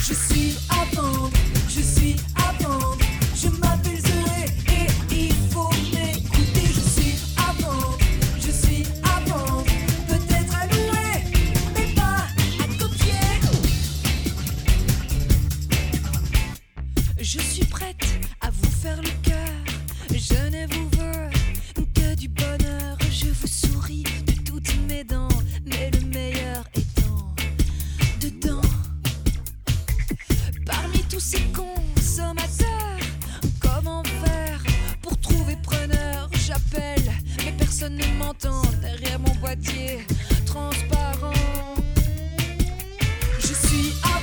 Je suis à vendre, je suis à vendre. Je m'appelle Zoé et il faut m'écouter. Je suis à vendre, je suis à vendre. Peut-être à louer, mais pas à copier. Je suis prête à vous faire le cœur. Je ne vous veux que du bonheur. Je vous souris de toutes mes dents, mais le meilleur étant dedans. Parmi tous ces consommateurs, comment faire pour trouver preneur? J'appelle, mais personne ne m'entend derrière mon boîtier transparent. Je suis à